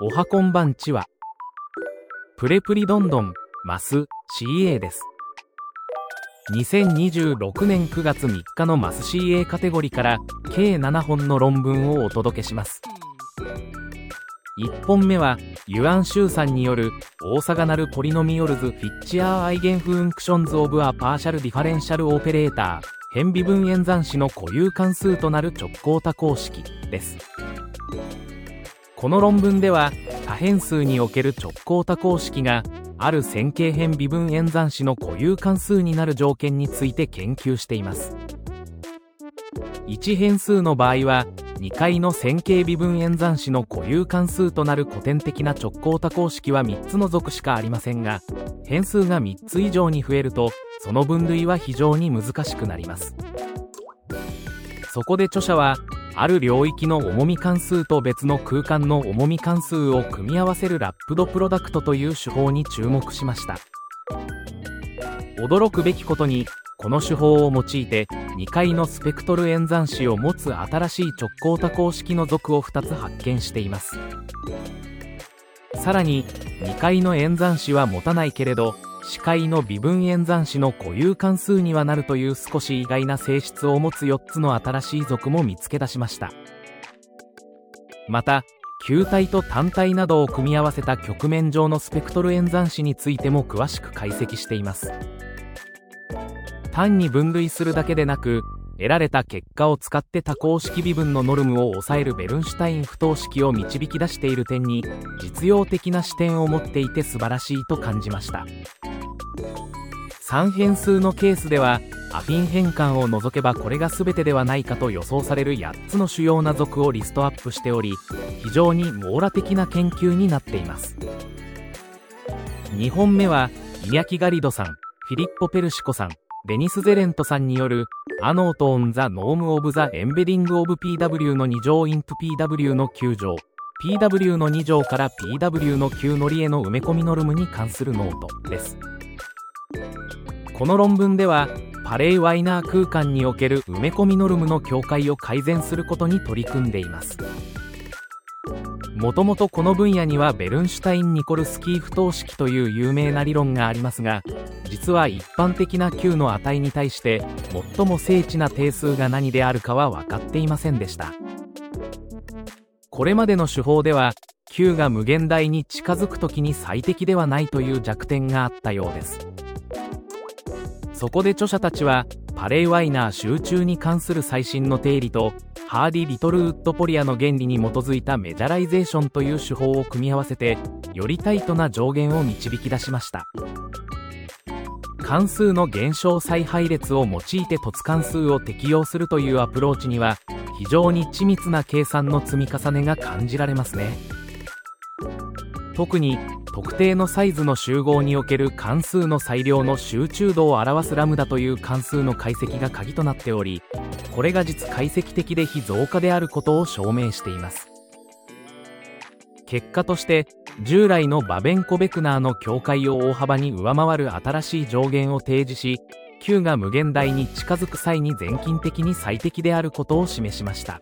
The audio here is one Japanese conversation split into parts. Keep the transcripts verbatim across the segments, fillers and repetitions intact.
おはこんばんちは。プレプリどんどんマス シーエー です。にせんにじゅうろくねんくがつみっかのマス シーエー カテゴリーから計ななほんの論文をお届けします。いっぽんめはユアン・シュウさんによるオーサガナル・ポリノミオルズ・フィッチアー・アイゲンフンクションズ・オブ・ア・パーシャル・ディファレンシャル・オペレーター変微分演算子の固有関数となる直交多項式です。この論文では多変数における直交多項式がある線形変微分演算子の固有関数になる条件について研究しています。いち変数の場合はにかいの線形微分演算子の固有関数となる古典的な直交多項式はみっつの属しかありませんが、変数がみっつ以上に増えるとその分類は非常に難しくなります。そこで著者はある領域の重み関数と別の空間の重み関数を組み合わせるラップドプロダクトという手法に注目しました。驚くべきことにこの手法を用いてにかいのスペクトル演算子を持つ新しい直交多項式の属をふたつ発見しています。さらににかいの演算子は持たないけれど視界の微分演算子の固有関数にはなるという少し意外な性質を持つよっつの新しい属も見つけ出しました。また球体と単体などを組み合わせた曲面上のスペクトル演算子についても詳しく解析しています。単に分類するだけでなく得られた結果を使って多項式微分のノルムを抑えるベルンシュタイン不等式を導き出している点に実用的な視点を持っていて素晴らしいと感じました。さん変数のケースではアフィン変換を除けばこれが全てではないかと予想されるやっつの主要な属をリストアップしており、非常に網羅的な研究になっています。にほんめはイニャキ・ガリドさん、フィリッポ・ペルシコさん、デニス・ゼレントさんによるアノート・オン・ザ・ノーム・オブ・ザ・エンベディング・オブ・ ピーダブリュー のに乗イント ピーダブリュー のきゅう乗 ピーダブリュー のに乗から ピーダブリュー のきゅう乗りへの埋め込みノルムに関するノートです。この論文ではパレイ・ワイナー空間における埋め込みノルムの境界を改善することに取り組んでいます。もともとこの分野にはベルンシュタイン・ニコルスキー不等式という有名な理論がありますが、実は一般的な Q の値に対して最も精緻な定数が何であるかは分かっていませんでした。これまでの手法では Q が無限大に近づくときに最適ではないという弱点があったようです。そこで著者たちはパレイ・ワイナー集中に関する最新の定理とハーディ・リトルウッド・ポリアの原理に基づいたメジャライゼーションという手法を組み合わせてよりタイトな上限を導き出しました。関数の減少再配列を用いて突関数を適用するというアプローチには非常に緻密な計算の積み重ねが感じられますね。特に特定のサイズの集合における関数の最良の集中度を表すラムダという関数の解析が鍵となっており、これが実解析的で非増加であることを証明しています。結果として従来のバベンコベクナーの境界を大幅に上回る新しい上限を提示し、Q が無限大に近づく際に全近的に最適であることを示しました。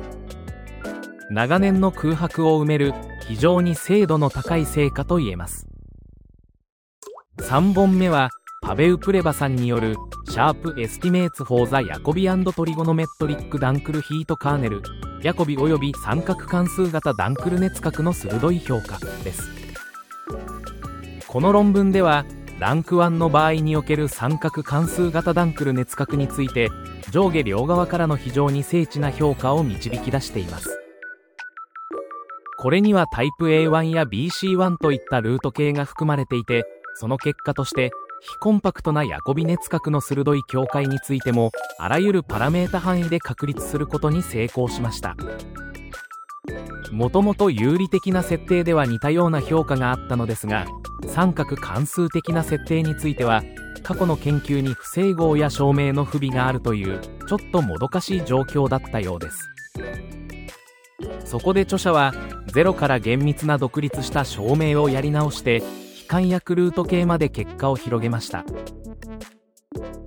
長年の空白を埋める非常に精度の高い成果と言えます。さんぼんめはパベウ・プレバさんによるシャープエスティメーツ・フォー・ザ・ヤコビ&トリゴノメットリック・ダンクル・ヒート・カーネルヤコビおよび三角関数型ダンクル熱角の鋭い評価です。この論文ではランクいちの場合における三角関数型ダンクル熱角について上下両側からの非常に精緻な評価を導き出しています。これにはタイプ エーワン や ビーシーワン といったルート系が含まれていて、その結果として非コンパクトなヤコビ熱角の鋭い境界についてもあらゆるパラメータ範囲で確立することに成功しました。もともと有利的な設定では似たような評価があったのですが、三角関数的な設定については過去の研究に不整合や証明の不備があるというちょっともどかしい状況だったようです。そこで著者はゼロから厳密な独立した証明をやり直して非簡約ルート系まで結果を広げました。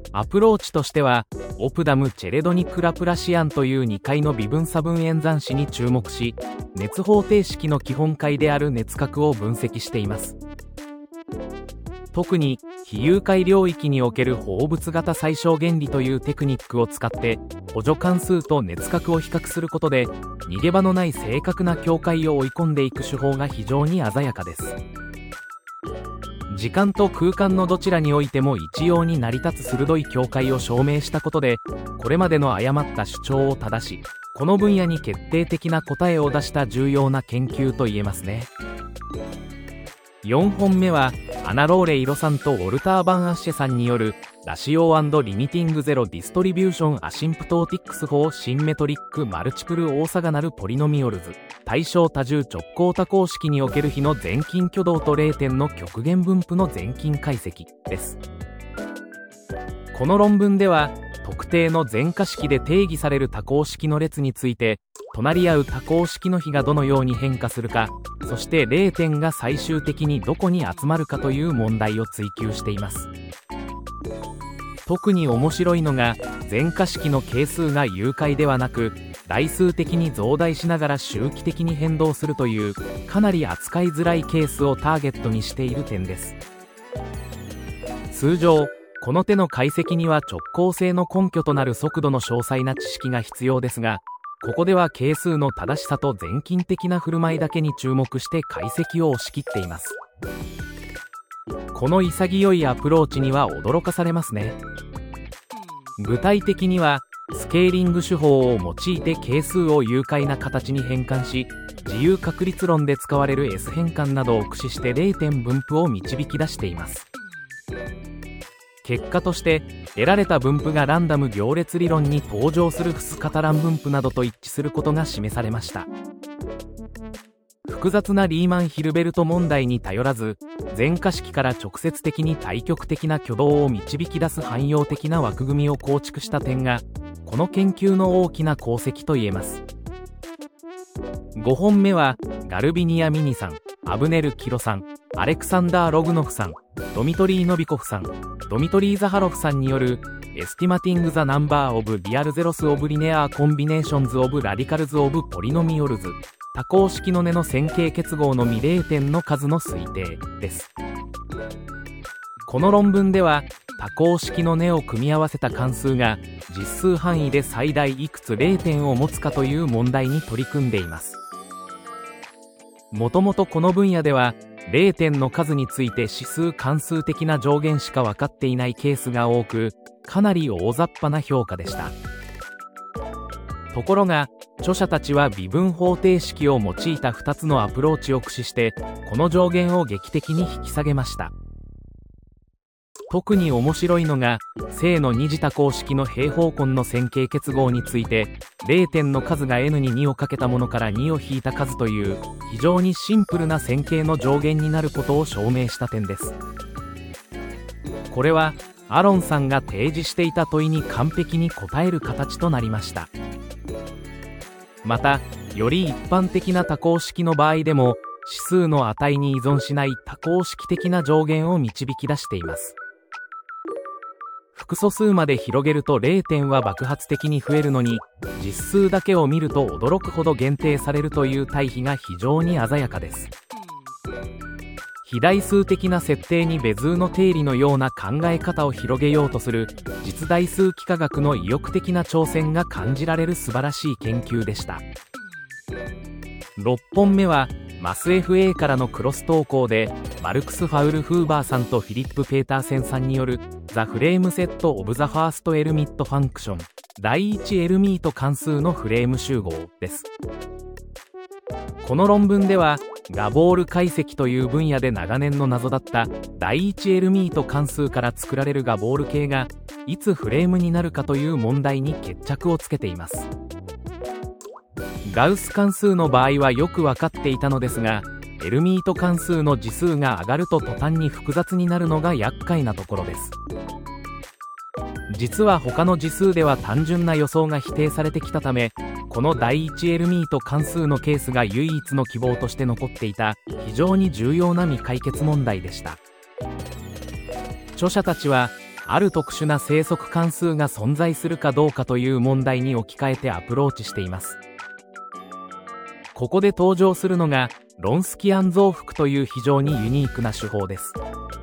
アプローチとしてはオプダム・チェレドニク・ラプラシアンというにかいの微分差分演算子に注目し、熱方程式の基本解である熱角を分析しています。特に非有解領域における放物型最小原理というテクニックを使って補助関数と熱角を比較することで逃げ場のない正確な境界を追い込んでいく手法が非常に鮮やかです。時間と空間のどちらにおいても一様に成り立つ鋭い境界を証明したことで、これまでの誤った主張を正し、この分野に決定的な答えを出した重要な研究と言えますね。よんほんめはアナ・ローレイロさんとウォルター・バン・アッシェさんによるラシオ&リミティングゼロディストリビューションアシンプトーティックス法シンメトリックマルチプルオーサガナルポリノミオルズ対象多重直行多項式における比の全近挙動とれいてんの極限分布の全近解析です。この論文では特定の全化式で定義される多項式の列について隣り合う多項式の比がどのように変化するか、そしてれいてんが最終的にどこに集まるかという問題を追求しています。特に面白いのが全化式の係数が有解ではなく代数的に増大しながら周期的に変動するというかなり扱いづらいケースをターゲットにしている点です。通常この手の解析には直行性の根拠となる速度の詳細な知識が必要ですが、ここでは係数の正しさと全近的な振る舞いだけに注目して解析を押し切っています。この潔いアプローチには驚かされますね。具体的にはスケーリング手法を用いて係数を有解な形に変換し、自由確率論で使われる S 変換などを駆使してれいてん分布を導き出しています。結果として得られた分布がランダム行列理論に登場するフスカタラン分布などと一致することが示されました。複雑なリーマン・ヒルベルト問題に頼らず全化式から直接的に対極的な挙動を導き出す汎用的な枠組みを構築した点がこの研究の大きな功績と言えます。ごほんめはガルビニア・ミニさん、アブネル・キロさん、アレクサンダー・ログノフさん、ドミトリー・ノビコフさん、ドミトリー・ザハロフさんによるエスティマティング・ザ・ナンバー・オブ・リアル・ゼロス・オブ・リネアー・コンビネーションズ・オブ・ラディカルズ・オブ・ポリノミオルズ多項式の根の線形結合のみれいてんの数の推定です。この論文では多項式の根を組み合わせた関数が実数範囲で最大いくつれいてんを持つかという問題に取り組んでいます。もともとこの分野ではれいてんの数について指数関数的な上限しか分かっていないケースが多く、かなり大雑把な評価でした。ところが著者たちは微分方程式を用いたふたつのアプローチを駆使してこの上限を劇的に引き下げました。特に面白いのが正の二次多項式の平方根の線形結合についてれいてんの数が N ににをかけたものからにを引いた数という非常にシンプルな線形の上限になることを証明した点です。これはアロンさんが提示していた問いに完璧に答える形となりました。またより一般的な多項式の場合でも指数の値に依存しない多項式的な上限を導き出しています。複素数まで広げるとれいてんは爆発的に増えるのに実数だけを見ると驚くほど限定されるという対比が非常に鮮やかです。非代数的な設定にベズーの定理のような考え方を広げようとする実代数幾何学の意欲的な挑戦が感じられる素晴らしい研究でした。ろっぽんめはマス エフエー からのクロス投稿でマルクス・ファウル・フーバーさんとフィリップ・ペーターセンさんによるザ・フレームセット・オブ・ザ・ファースト・エルミット・ファンクション第一エルミート関数のフレーム集合です。この論文ではガボール解析という分野で長年の謎だった第一エルミート関数から作られるガボール系がいつフレームになるかという問題に決着をつけています。ガウス関数の場合はよく分かっていたのですが、エルミート関数の次数が上がると途端に複雑になるのが厄介なところです。実は他の次数では単純な予想が否定されてきたため、この第一エルミート関数のケースが唯一の希望として残っていた非常に重要な未解決問題でした。著者たちはある特殊な生息関数が存在するかどうかという問題に置き換えてアプローチしています。ここで登場するのがロンスキアン増幅という非常にユニークな手法です。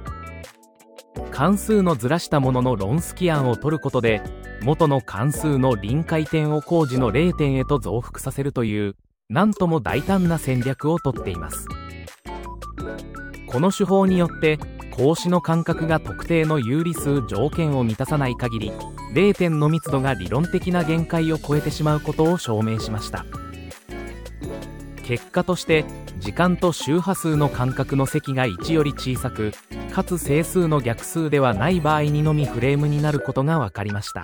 関数のずらしたもののロンスキアンを取ることで、元の関数の臨界点を工事のれいてんへと増幅させるという、なんとも大胆な戦略をとっています。この手法によって、格子の間隔が特定の有理数条件を満たさない限り、れいてんの密度が理論的な限界を超えてしまうことを証明しました。結果として、時間と周波数の間隔の積がいちより小さく、かつ整数の逆数ではない場合にのみフレームになることが分かりました。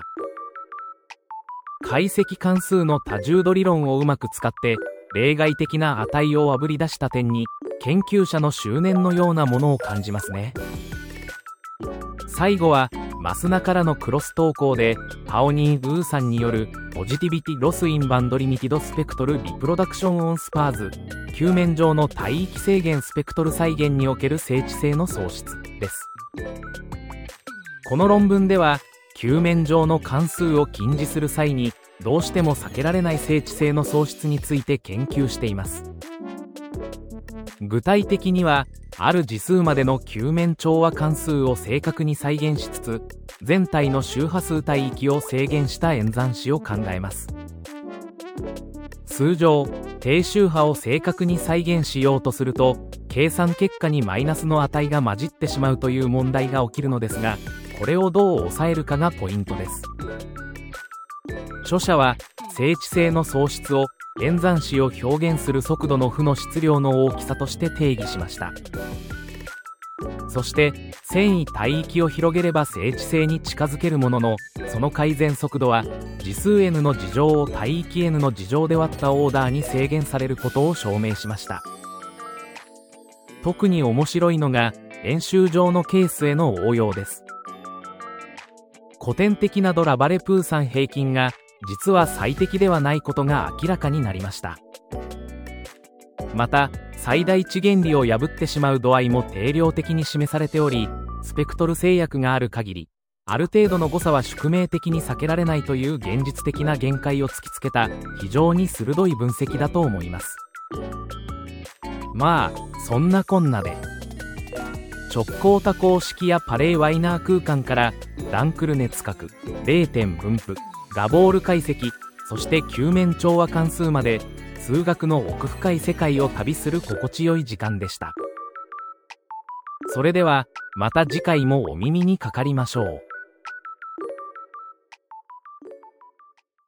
解析関数の多重度理論をうまく使って、例外的な値をあぶり出した点に、研究者の執念のようなものを感じますね。最後は、マスナからのクロス投稿で、パオニー・ウーさんによる、ポジティビティ・ロス・イン・バンド・リミティド・スペクトル・リプロダクション・オン・スパーズ、球面上の帯域制限スペクトル再現における整地性の喪失です。この論文では、球面上の関数を近似する際に、どうしても避けられない整地性の喪失について研究しています。具体的には、ある次数までの球面調和関数を正確に再現しつつ、全体の周波数帯域を制限した演算子を考えます。通常、低周波を正確に再現しようとすると、計算結果にマイナスの値が混じってしまうという問題が起きるのですが、これをどう抑えるかがポイントです。著者は、整地性の喪失を演算子を表現する速度の負の質量の大きさとして定義しました。そして、遷移帯域を広げれば整地性に近づけるものの、その改善速度は、次数 n の次乗を帯域 n の次乗で割ったオーダーに制限されることを証明しました。特に面白いのが、演習上のケースへの応用です。古典的なドラバレプーさん平均が、実は最適ではないことが明らかになりました。また、最大値原理を破ってしまう度合いも定量的に示されており、スペクトル制約がある限り、ある程度の誤差は宿命的に避けられないという現実的な限界を突きつけた非常に鋭い分析だと思います。まあ、そんなこんなで、直行多項式やパレーワイナー空間からダンクル熱角、れいてん分布、ガボール解析、そして球面調和関数まで数学の奥深い世界を旅する心地よい時間でした。それではまた次回もお耳にかかりましょう。